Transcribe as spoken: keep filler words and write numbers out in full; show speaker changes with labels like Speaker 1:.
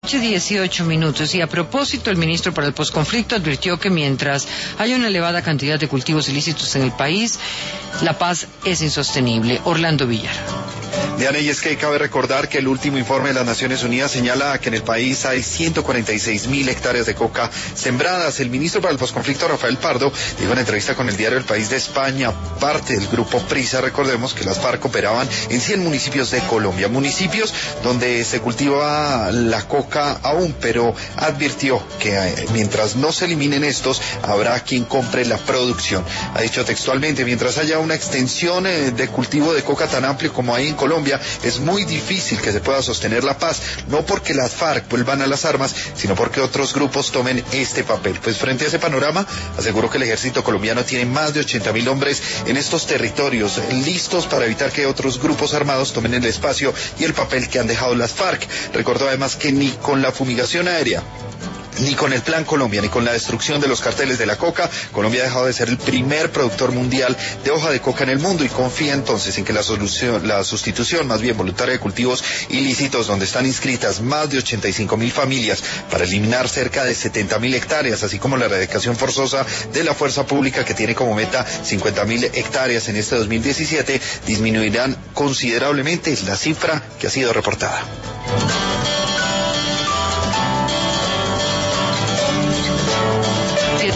Speaker 1: noche, dieciocho minutos. Y a propósito, el ministro para el posconflicto advirtió que mientras hay una elevada cantidad de cultivos ilícitos en el país, la paz es insostenible. Orlando Villar.
Speaker 2: Diana, y es que cabe recordar que el último informe de las Naciones Unidas señala que en el país hay ciento cuarenta y seis mil hectáreas de coca sembradas. El ministro para el posconflicto, Rafael Pardo, dijo en entrevista con el diario El País de España, parte del grupo Prisa, recordemos que las FARC operaban en cien municipios de Colombia, municipios donde se cultiva la coca aún, pero advirtió que eh, mientras no se eliminen estos, habrá quien compre la producción. Ha dicho textualmente, mientras haya una extensión eh, de cultivo de coca tan amplio como hay en Colombia, es muy difícil que se pueda sostener la paz, no porque las FARC vuelvan a las armas, sino porque otros grupos tomen este papel. Pues frente a ese panorama, aseguró que el ejército colombiano tiene más de ochenta mil hombres en estos territorios, listos para evitar que otros grupos armados tomen el espacio y el papel que han dejado las FARC. Recordó además que ni con la fumigación aérea, ni con el Plan Colombia, ni con la destrucción de los carteles de la coca, Colombia ha dejado de ser el primer productor mundial de hoja de coca en el mundo, y confía entonces en que la solución, la sustitución más bien voluntaria de cultivos ilícitos, donde están inscritas más de ochenta y cinco mil familias para eliminar cerca de setenta mil hectáreas, así como la erradicación forzosa de la fuerza pública, que tiene como meta cincuenta mil hectáreas en este dos mil diecisiete, disminuirán considerablemente la cifra que ha sido reportada.